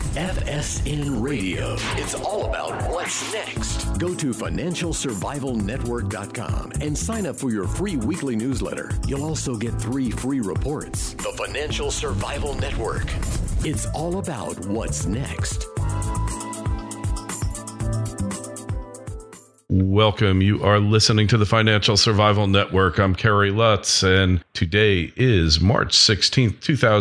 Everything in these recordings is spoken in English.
FSN Radio. It's all about what's next. Go to FinancialSurvivalNetwork.com and sign up for your free weekly newsletter. You'll also get 3 free reports. The Financial Survival Network. It's all about what's next. Welcome. You are listening to the Financial Survival Network. I'm Kerry Lutz, and today is March 16th,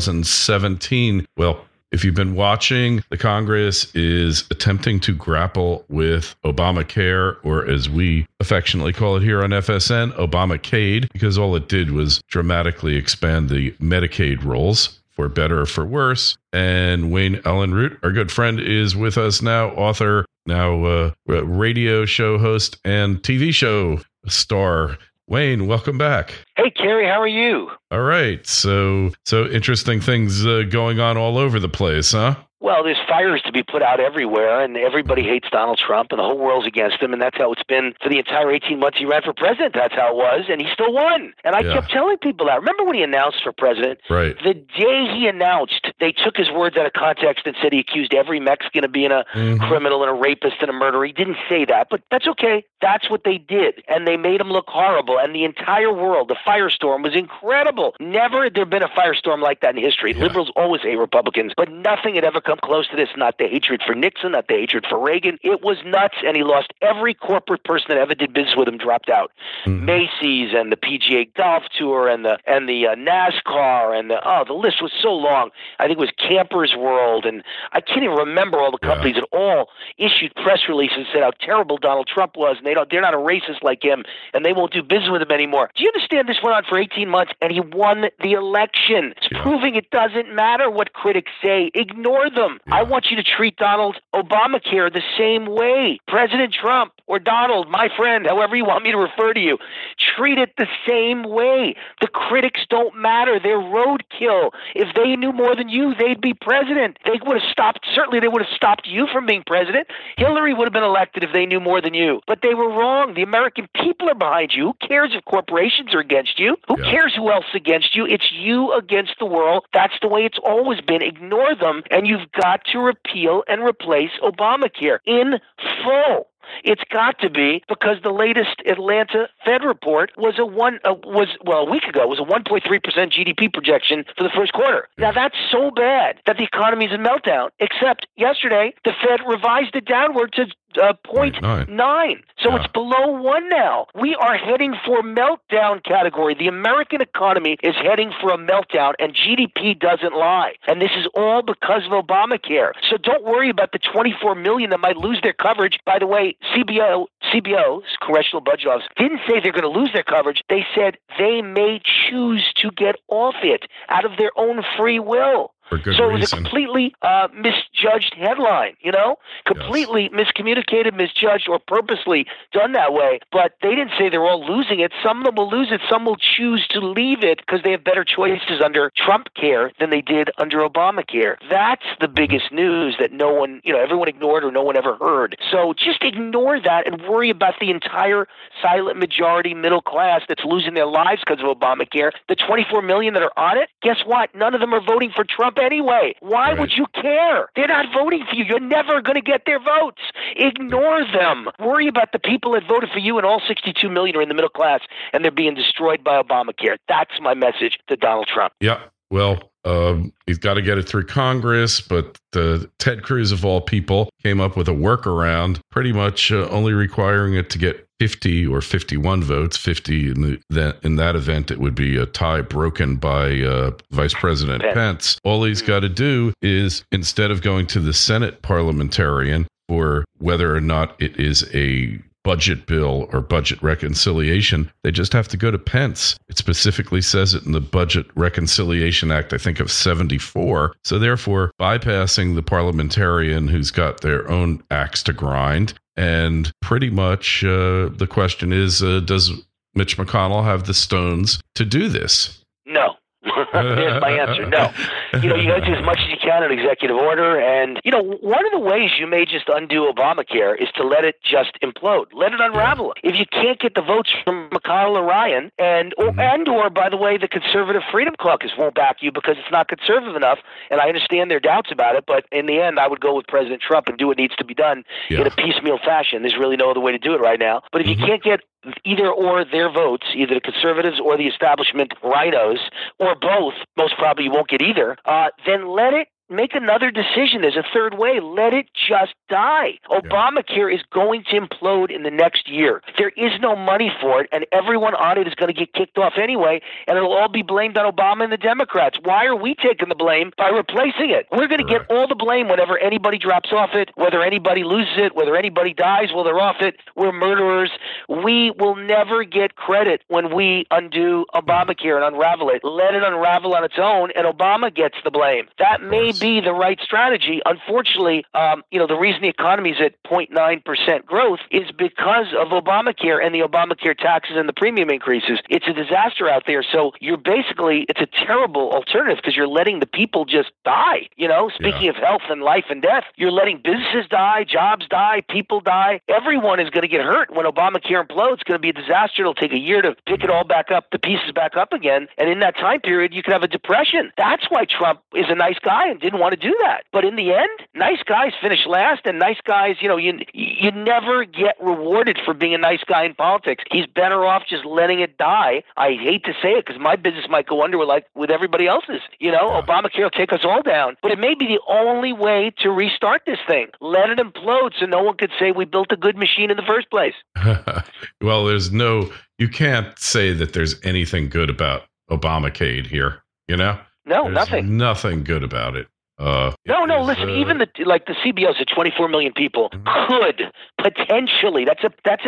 2017. Well, if you've been watching, the Congress is attempting to grapple with Obamacare, or as we affectionately call it here on FSN, Obamacade, because all it did was dramatically expand the Medicaid rolls, for better or for worse. And Wayne Allen Root, our good friend, is with us now, author, now radio show host, and TV show star. Wayne, welcome back. Hey, Kerry, how are you? All right. So interesting things going on all over the place, huh? Well, there's fires to be put out everywhere, and everybody hates Donald Trump, and the whole world's against him, and that's how it's been for the entire 18 months he ran for president. That's how it was, and he still won. And I kept telling people that. Remember when he announced for president? Right. The day he announced, they took his words out of context and said he accused every Mexican of being a criminal and a rapist and a murderer. He didn't say that, but that's okay. That's what they did, and they made him look horrible, and the entire world, the firestorm was incredible. Never had there been a firestorm like that in history. Yeah. Liberals always hate Republicans, but nothing had ever come close to this, not the hatred for Nixon, not the hatred for Reagan. It was nuts, and he lost every corporate person that ever did business with him, dropped out. Macy's and the PGA Golf Tour and the NASCAR and the list was so long. I think it was Campers World, and I can't even remember all the companies that all issued press releases and said how terrible Donald Trump was, and they're not a racist like him, and they won't do business with him anymore. Do you understand this went on for 18 months, and he won the election? It's proving it doesn't matter what critics say. Ignore them. I want you to treat Donald Obamacare the same way. President Trump or Donald, my friend, however you want me to refer to you, treat it the same way. The critics don't matter. They're roadkill. If they knew more than you, they'd be president. They would have stopped you from being president. Hillary would have been elected if they knew more than you. But they were wrong. The American people are behind you. Who cares if corporations are against you? Who cares who else is against you? It's you against the world. That's the way it's always been. Ignore them, and you've got to repeal and replace Obamacare in full. It's got to be, because the latest Atlanta Fed report was a week ago, it was a 1.3% GDP projection for the first quarter. Now, that's so bad that the economy is in meltdown, except yesterday, the Fed revised it downward to 0.9. So it's below 1 now. We are heading for meltdown category. The American economy is heading for a meltdown, and GDP doesn't lie. And this is all because of Obamacare. So don't worry about the 24 million that might lose their coverage. By the way, CBO, Congressional Budget Office, didn't say they're going to lose their coverage. They said they may choose to get off it out of their own free will. So it was a completely misjudged headline, completely miscommunicated, misjudged, or purposely done that way. But they didn't say they're all losing it. Some of them will lose it. Some will choose to leave it because they have better choices under Trump care than they did under Obamacare. That's the biggest news that no one, everyone ignored or no one ever heard. So just ignore that and worry about the entire silent majority middle class that's losing their lives because of Obamacare. The 24 million that are on it, guess what? None of them are voting for Trump anyway. Why would you care? They're not voting for you. You're never going to get their votes. Ignore them. Worry about the people that voted for you, and all 62 million are in the middle class, and they're being destroyed by Obamacare. That's my message to Donald Trump. Yeah. Well, he's got to get it through Congress, but Ted Cruz, of all people, came up with a workaround, pretty much only requiring it to get 50 or 51 votes. 50 in that event, it would be a tie broken by Vice President Pence. All he's got to do is, instead of going to the Senate parliamentarian for whether or not it is a budget bill or budget reconciliation, they just have to go to Pence. It specifically says it in the Budget Reconciliation Act, I think of 74. So therefore, bypassing the parliamentarian who's got their own axe to grind. And pretty much the question is, does Mitch McConnell have the stones to do this? No. There's my answer. No. You got to do as much as you can in executive order. And, one of the ways you may just undo Obamacare is to let it just implode. Let it unravel. If you can't get the votes from McConnell or Ryan, or by the way, the Conservative Freedom Caucus won't back you because it's not conservative enough, and I understand their doubts about it, but in the end, I would go with President Trump and do what needs to be done in a piecemeal fashion. There's really no other way to do it right now. But if you can't get either or their votes, either the conservatives or the establishment rhinos, or both, most probably you won't get either, then let it make another decision. There's a third way. Let it just die. Obamacare is going to implode in the next year. There is no money for it, and everyone on it is going to get kicked off anyway, and it'll all be blamed on Obama and the Democrats. Why are we taking the blame by replacing it? We're going to get all the blame whenever anybody drops off it, whether anybody loses it, whether anybody dies while they're off it. We're murderers. We will never get credit when we undo Obamacare and unravel it. Let it unravel on its own, and Obama gets the blame. That may be the right strategy. Unfortunately, the reason the economy is at 0.9% growth is because of Obamacare and the Obamacare taxes and the premium increases. It's a disaster out there. So it's a terrible alternative because you're letting the people just die. Speaking of health and life and death, you're letting businesses die, jobs die, people die. Everyone is going to get hurt when Obamacare implodes. It's going to be a disaster. It'll take a year to pick it all back up, the pieces back up again. And in that time period, you could have a depression. That's why Trump is a nice guy and didn't want to do that. But in the end, nice guys finish last, and nice guys, you never get rewarded for being a nice guy in politics. He's better off just letting it die. I hate to say it because my business might go under with everybody else's. Obamacare will take us all down. But it may be the only way to restart this thing. Let it implode so no one could say we built a good machine in the first place. Well, you can't say that there's anything good about Obamacare here, No, there's nothing. Nothing good about it. Listen, even the CBOs at 24 million people could potentially, that's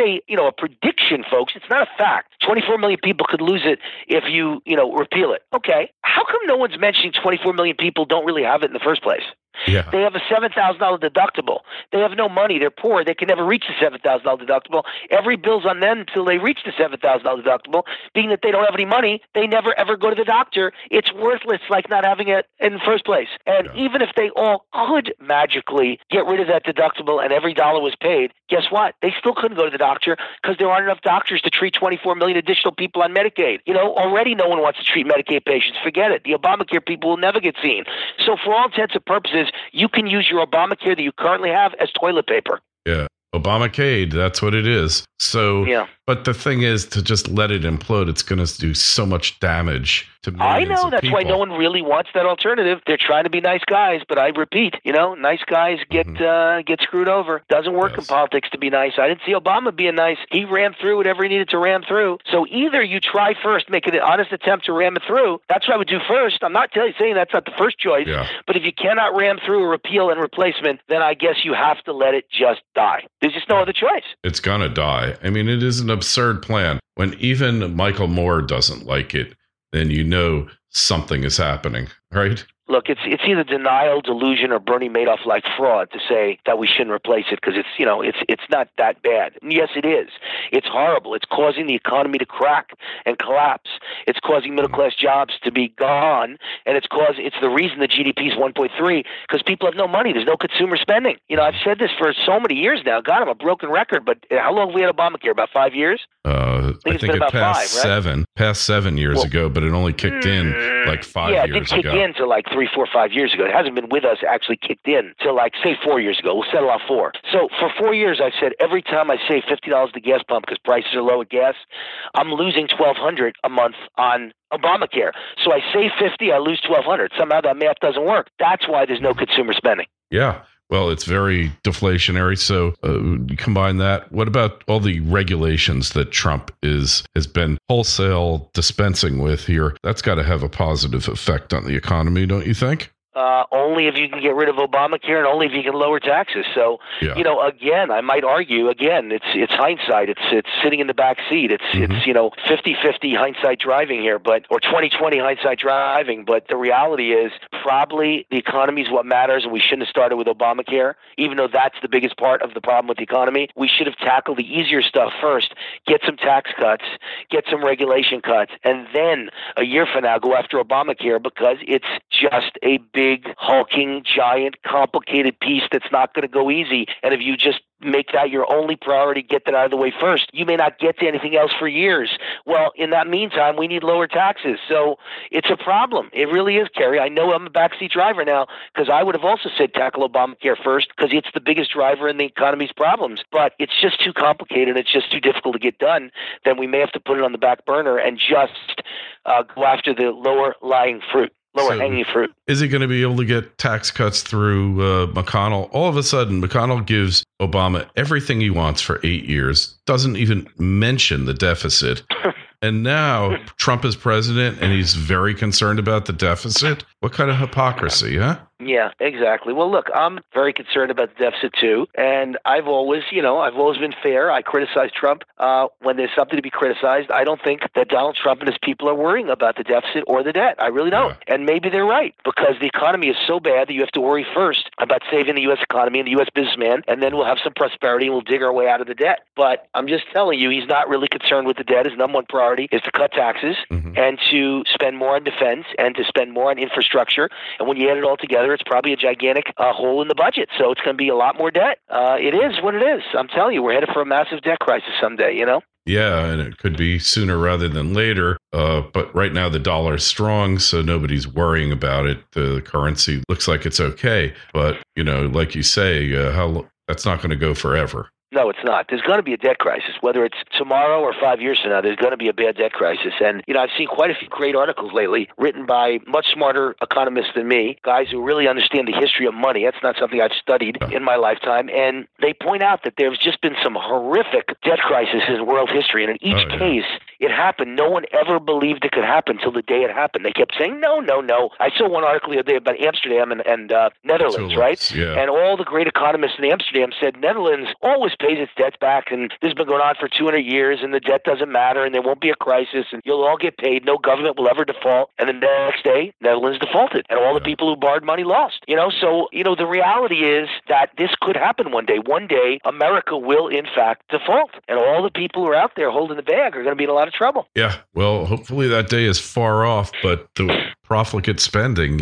a prediction, folks. It's not a fact. 24 million people could lose it if you repeal it. Okay. How come no one's mentioning 24 million people don't really have it in the first place? Yeah. They have a $7,000 deductible. They have no money. They're poor. They can never reach the $7,000 deductible. Every bill's on them until they reach the $7,000 deductible. Being that they don't have any money, they never ever go to the doctor. It's worthless, like not having it in the first place. And even if they all could magically get rid of that deductible and every dollar was paid, guess what? They still couldn't go to the doctor because there aren't enough doctors to treat 24 million additional people on Medicaid. Already no one wants to treat Medicaid patients. Forget it. The Obamacare people will never get seen. So for all intents and purposes, you can use your Obamacare that you currently have as toilet paper. Yeah. Obamacare, that's what it is. So, but the thing is to just let it implode. It's going to do so much damage to millions I know. That's people. why no one really wants that alternative. They're trying to be nice guys, but I repeat, nice guys get screwed over. Doesn't work in politics to be nice. I didn't see Obama being nice. He ran through whatever he needed to ram through. So either you try first, make an honest attempt to ram it through. That's what I would do first. I'm not saying that's not the first choice. Yeah. But if you cannot ram through a repeal and replacement, then I guess you have to let it just die. There's just no other choice. It's going to die. I mean, it is an absurd plan. When even Michael Moore doesn't like it, then something is happening, right? Look, it's either denial, delusion, or Bernie Madoff-like fraud to say that we shouldn't replace it because it's not that bad. And yes, it is. It's horrible. It's causing the economy to crack and collapse. It's causing middle-class jobs to be gone, and it's the reason the GDP is 1.3 because people have no money. There's no consumer spending. I've said this for so many years now. God, I'm a broken record, but how long have we had Obamacare? About 5 years? I think it passed 5, right? Past 7 years ago, but it only kicked in like 5 years ago. Yeah, it didn't kick in until like 3, 4, 5 years ago. It hasn't been with us actually kicked in till say 4 years ago. We'll settle on 4. So for 4 years, I've said every time I save $50 at the gas pump because prices are low at gas, I'm losing $1,200 a month on Obamacare. So I save $50, I lose $1,200. Somehow that math doesn't work. That's why there's no consumer spending. Yeah. Well, it's very deflationary. So combine that. What about all the regulations that Trump has been wholesale dispensing with here? That's got to have a positive effect on the economy, don't you think? only if you can get rid of Obamacare and only if you can lower taxes. So, again, I might argue, it's hindsight. It's sitting in the back seat. It's 50-50 hindsight driving here, or 20/20 hindsight driving. But the reality is probably the economy is what matters, and we shouldn't have started with Obamacare, even though that's the biggest part of the problem with the economy. We should have tackled the easier stuff first, get some tax cuts, get some regulation cuts, and then a year from now go after Obamacare, because it's just a big, hulking, giant, complicated piece that's not going to go easy. And if you just make that your only priority, get that out of the way first, you may not get to anything else for years. Well, in that meantime, we need lower taxes. So it's a problem. It really is, Kerry. I know I'm a backseat driver now, because I would have also said tackle Obamacare first, because it's the biggest driver in the economy's problems. But it's just too complicated. It's just too difficult to get done. Then we may have to put it on the back burner and just go after the lower-lying fruit. Hanging fruit. Is he going to be able to get tax cuts through McConnell? All of a sudden, McConnell gives Obama everything he wants for 8 years, doesn't even mention the deficit. And now Trump is president and he's very concerned about the deficit. What kind of hypocrisy, huh? Yeah, exactly. Well, look, I'm very concerned about the deficit too, and I've always been fair. I criticize Trump when there's something to be criticized. I don't think that Donald Trump and his people are worrying about the deficit or the debt. I really don't. Yeah. And maybe they're right, because the economy is so bad that you have to worry first about saving the U.S. economy and the U.S. businessman, and then we'll have some prosperity and we'll dig our way out of the debt. But I'm just telling you, he's not really concerned with the debt. His number one priority is to cut taxes and to spend more on defense and to spend more on infrastructure. And when you add it all together, it's probably a gigantic hole in the budget. So it's going to be a lot more debt. It is what it is. I'm telling you, we're headed for a massive debt crisis someday, Yeah, and it could be sooner rather than later. But right now the dollar is strong, so nobody's worrying about it. The currency looks like it's okay. But, like you say, that's not going to go forever. No, it's not. There's going to be a debt crisis, whether it's tomorrow or 5 years from now. There's going to be a bad debt crisis. And, I've seen quite a few great articles lately written by much smarter economists than me, guys who really understand the history of money. That's not something I've studied in my lifetime. And they point out that there's just been some horrific debt crises in world history. And in each case, it happened. No one ever believed it could happen until the day it happened. They kept saying, no. I saw one article the other day about Amsterdam and Netherlands, right? Yeah. And all the great economists in Amsterdam said Netherlands always pays its debts back, and this has been going on for 200 years, and the debt doesn't matter, and there won't be a crisis, and you'll all get paid. No government will ever default. And the next day, Netherlands defaulted, and all the people who borrowed money lost. So the reality is that this could happen one day. One day, America will, in fact, default, and all the people who are out there holding the bag are going to be in a lot of trouble. Yeah, well, hopefully that day is far off, but the profligate spending,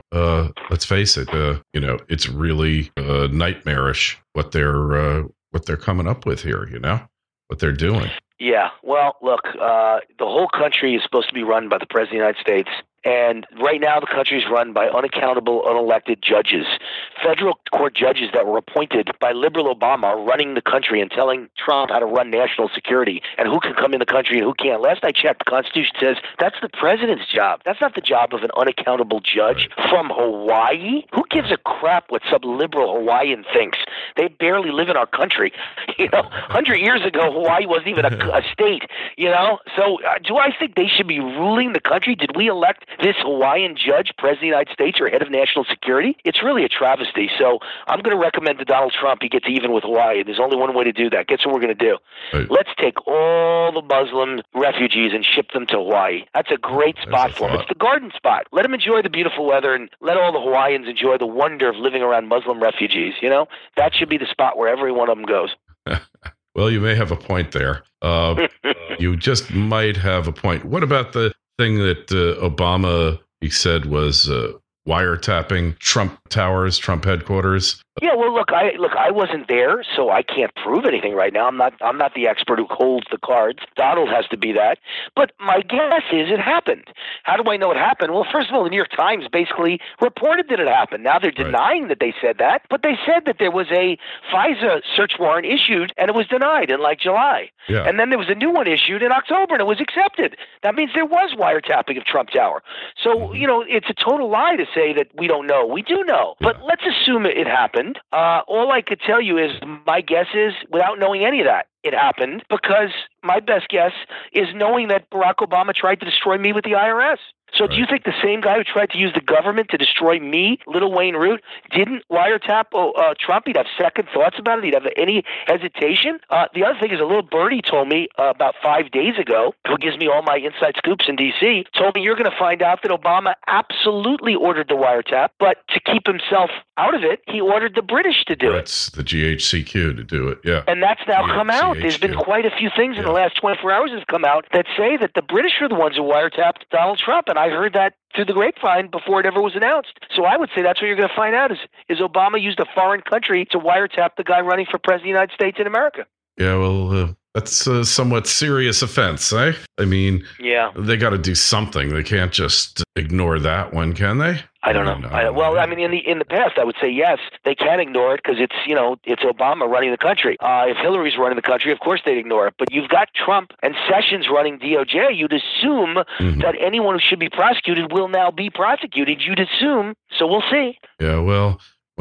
let's face it, it's really nightmarish what they're coming up with here, what they're doing. Yeah. Well, look, the whole country is supposed to be run by the President of the United States. And right now, the country is run by unaccountable, unelected judges. Federal court judges that were appointed by liberal Obama are running the country and telling Trump how to run national security and who can come in the country and who can't. Last I checked, the Constitution says that's the president's job. That's not the job of an unaccountable judge from Hawaii. Who gives a crap what some liberal Hawaiian thinks? They barely live in our country. 100 years ago, Hawaii wasn't even a state, So do I think they should be ruling the country? Did we elect this Hawaiian judge, President of the United States, or head of national security? It's really a travesty. So I'm going to recommend to Donald Trump he gets even with Hawaii. There's only one way to do that. Guess what we're going to do? Right. Let's take all the Muslim refugees and ship them to Hawaii. That's a great spot for them. It's the garden spot. Let them enjoy the beautiful weather and let all the Hawaiians enjoy the wonder of living around Muslim refugees. That should be the spot where every one of them goes. Well, you may have a point there. You just might have a point. What about the thing that Obama, he said, was wiretapping Trump Towers, Trump headquarters? Yeah, well, look, I wasn't there, so I can't prove anything right now. I'm not the expert who holds the cards. Donald has to be that. But my guess is it happened. How do I know it happened? Well, first of all, the New York Times basically reported that it happened. Now they're denying that they said that, but they said that there was a FISA search warrant issued, and it was denied in July. Yeah. And then there was a new one issued in October, and it was accepted. That means there was wiretapping of Trump Tower. So, it's a total lie to say that we don't know. We do know. Yeah. But let's assume it happened. All I could tell you is my guess is, without knowing any of that, it happened because my best guess is knowing that Barack Obama tried to destroy me with the IRS. So do you think the same guy who tried to use the government to destroy me, Little Wayne Root, didn't wiretap Trump? He'd have second thoughts about it. He'd have any hesitation. The other thing is a little birdie told me about 5 days ago, who gives me all my inside scoops in D.C., told me you're going to find out that Obama absolutely ordered the wiretap, but to keep himself out of it, he ordered the British to do it. It's the GHCQ to do it, yeah. And that's now come out. There's been quite a few things in the last 24 hours that have come out that say that the British are the ones who wiretapped Donald Trump, and I heard that through the grapevine before it ever was announced. So I would say that's what you're going to find out is Obama used a foreign country to wiretap the guy running for president of the United States in America. Yeah, well, that's a somewhat serious offense, eh? I mean, they got to do something. They can't just ignore that one, can they? I don't know. Well, I mean, in the past, I would say yes, they can ignore it because it's Obama running the country. If Hillary's running the country, of course they'd ignore it. But you've got Trump and Sessions running DOJ. You'd assume that anyone who should be prosecuted will now be prosecuted. You'd assume. So we'll see. Yeah, well,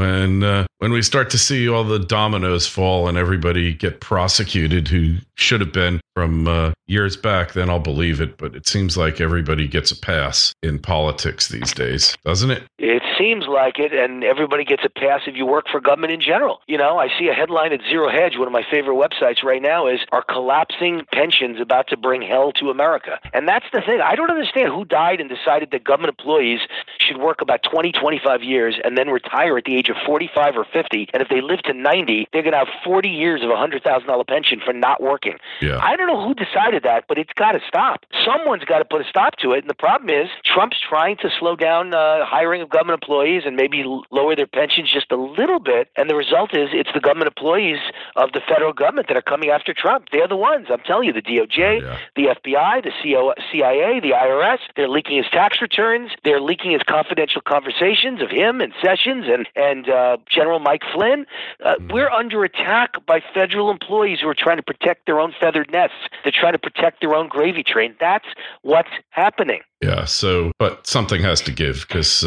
when we start to see all the dominoes fall and everybody get prosecuted who should have been from years back, then I'll believe it. But it seems like everybody gets a pass in politics these days, doesn't it? It seems like it, and everybody gets a pass if you work for government in general. You know, I see a headline at Zero Hedge, one of my favorite websites right now, is "Are collapsing pensions about to bring hell to America?" And that's the thing. I don't understand who died and decided that government employees should work about 20, 25 years and then retire at the age of 45 or 50. And if they live to 90, they're going to have 40 years of a $100,000 pension for not working. Yeah. I don't know who decided that, but it's got to stop. Someone's got to put a stop to it. And the problem is Trump's trying to slow down hiring of government employees and maybe lower their pensions just a little bit. And the result is it's the government employees of the federal government that are coming after Trump. They're the ones. I'm telling you, the DOJ, the FBI, the CIA, the IRS, they're leaking his tax returns. They're leaking his confidential conversations of him and Sessions and General Mike Flynn. We're under attack by federal employees who are trying to protect their own feathered nests. They're trying to protect their own gravy train. That's what's happening. Yeah. So, but something has to give because,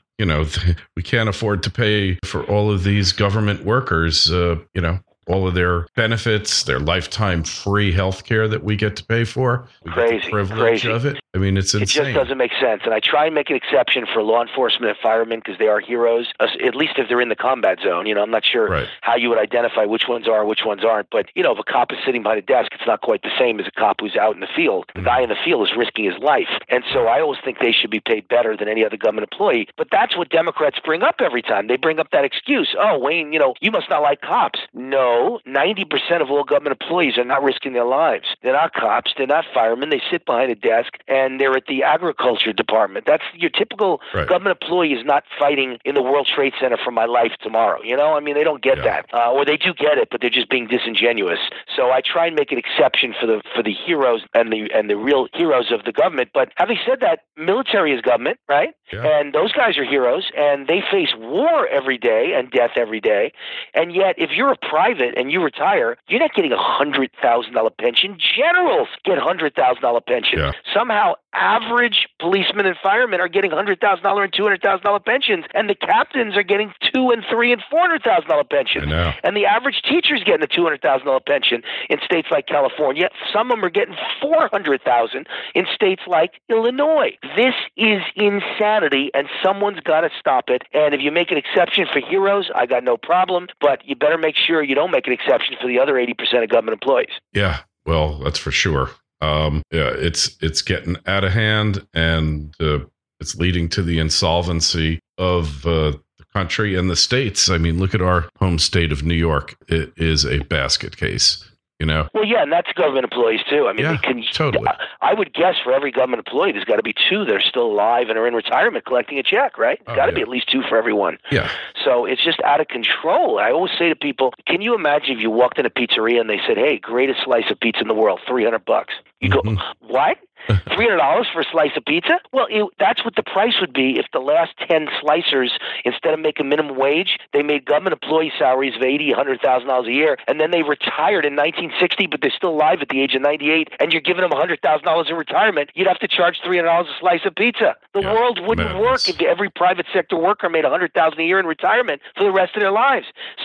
we can't afford to pay for all of these government workers, all of their benefits, their lifetime free health care that we get to pay for. We get the privilege of it. I mean, it's insane. It just doesn't make sense. And I try and make an exception for law enforcement and firemen because they are heroes, at least if they're in the combat zone. You know, I'm not sure how you would identify which ones are and which ones aren't. But, if a cop is sitting behind a desk, it's not quite the same as a cop who's out in the field. The guy in the field is risking his life. And so I always think they should be paid better than any other government employee. But that's what Democrats bring up every time. They bring up that excuse. Oh, Wayne, you must not like cops. No, 90% of all government employees are not risking their lives. They're not cops. They're not firemen. They sit behind a desk and they're at the agriculture department. That's your typical government employee is not fighting in the World Trade Center for my life tomorrow. They don't get that. Or they do get it, but they're just being disingenuous. So I try and make an exception for the heroes and the real heroes of the government. But having said that, military is government, right? Yeah. And those guys are heroes, and they face war every day and death every day. And yet, if you're a private and you retire, you're not getting a $100,000 pension. Generals get $100,000 pension. Yeah. Somehow, average policemen and firemen are getting $100,000 and $200,000 pensions, and the captains are getting $200,000 and $300,000 and $400,000 pensions. And the average teacher's getting a $200,000 pension in states like California. Some of them are getting $400,000 in states like Illinois. This is insanity, and someone's got to stop it. And if you make an exception for heroes, I got no problem, but you better make sure you don't make an exception for the other 80% of government employees. Yeah, well, that's for sure. It's getting out of hand, and it's leading to the insolvency of the country and the states. I mean, look at our home state of New York. It is a basket case. Well, yeah, and that's government employees too. I mean, totally. I would guess for every government employee, there's got to be two that are still alive and are in retirement collecting a check, right? Got to be at least two for everyone. Yeah. So it's just out of control. I always say to people, can you imagine if you walked in a pizzeria and they said, "Hey, greatest slice of pizza in the world, $300." You go, what? $300 for a slice of pizza? Well, that's what the price would be if the last 10 slicers, instead of making minimum wage, they made government employee salaries of $80,000, $100,000 a year, and then they retired in 1960, but they're still alive at the age of 98, and you're giving them $100,000 in retirement. You'd have to charge $300 a slice of pizza. The world wouldn't work if every private sector worker made $100,000 a year in retirement for the rest of their lives.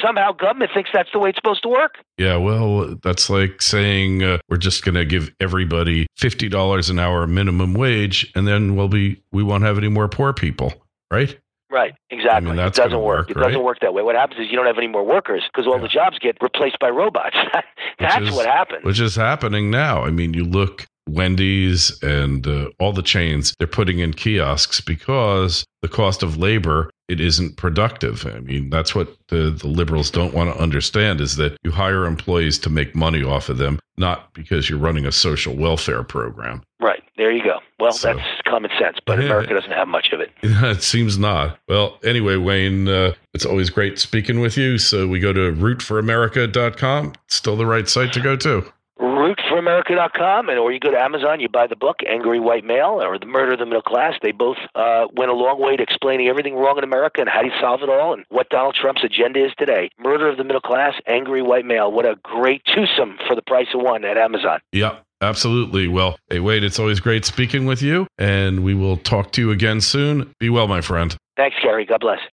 somehow government thinks that's the way it's supposed to work. Yeah, well, that's like saying we're just going to give everybody $50 an hour minimum wage, and then we won't have any more poor people, right? Right, exactly. I mean, it doesn't work. It right? doesn't work that way. What happens is you don't have any more workers because all the jobs get replaced by robots. That's what happens. Which is happening now. I mean, you look, Wendy's and all the chains, they're putting in kiosks because the cost of labor, it isn't productive. I mean, that's what the liberals don't want to understand, is that you hire employees to make money off of them, not because you're running a social welfare program. Right. There you go. Well, that's common sense, but America doesn't have much of it. It seems not. Well, anyway, Wayne, it's always great speaking with you. So we go to rootforamerica.com. Still the right site to go to. Rootforamerica.com, or you go to Amazon, you buy the book, Angry White Male, or The Murder of the Middle Class. They both went a long way to explaining everything wrong in America and how do you solve it all and what Donald Trump's agenda is today. Murder of the Middle Class, Angry White Male. What a great twosome for the price of one at Amazon. Yeah. Absolutely. Well, hey, Wade, it's always great speaking with you, and we will talk to you again soon. Be well, my friend. Thanks, Gary. God bless.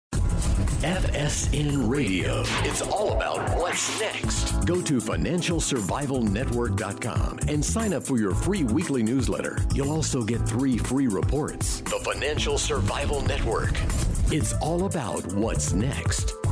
FSN Radio. It's all about what's next. Go to FinancialSurvivalNetwork.com and sign up for your free weekly newsletter. You'll also get 3 free reports. The Financial Survival Network. It's all about what's next.